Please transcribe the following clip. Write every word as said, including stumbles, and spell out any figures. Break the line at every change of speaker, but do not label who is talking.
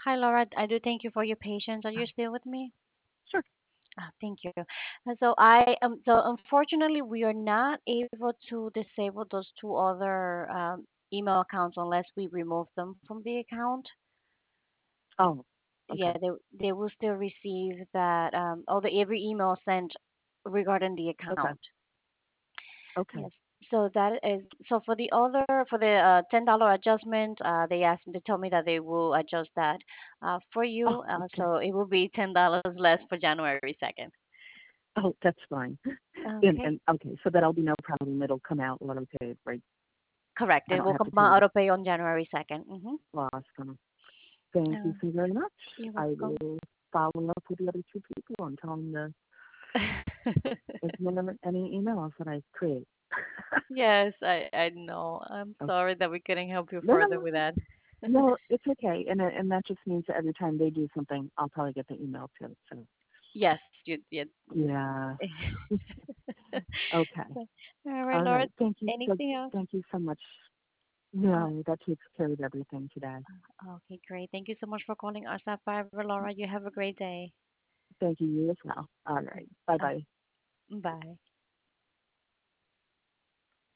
Hi, Laura. I do thank you for your patience. Are you
Hi.
still with me?
Sure.
Ah, thank you. Uh, So I um so unfortunately we are not able to disable those two other um, email accounts unless we remove them from the account.
Oh,
Yeah,
okay.
they they will still receive that um all the every email sent regarding the
Okay.
account.
Okay.
Yes. So that is so for the other for the uh, ten dollar adjustment, uh, they asked they told me that they will adjust that uh, for
Oh,
you. Uh,
okay.
so it will be ten dollars less for January second.
Oh, that's fine. And,
Okay.
and okay, so that'll be no problem. It'll come out when I'm paid, right?
Correct.
I
It
don't
will
have
come
to
out
pay it
auto pay on January second. Mm-hmm.
awesome. Thank you
Uh,
so very much.
you're
I
welcome.
will follow up with the other two people and tell them to implement any emails that I create.
Yes, I I know. I'm
Okay.
sorry that we couldn't help you
No, no,
further
no.
with that.
No, it's okay. And it- and that just means that every time they do something, I'll probably get the email too. So
Yes, you you.
yeah. Okay.
All right,
All
Laura.
right. Thank you so
Anything else?
thank you so much.
Oh,
No, that takes care of everything today.
okay, great. Thank you so much for calling us at Fiverr, Laura. You have a great day.
Thank you, you as well. All right. Bye
Uh,
bye.
bye.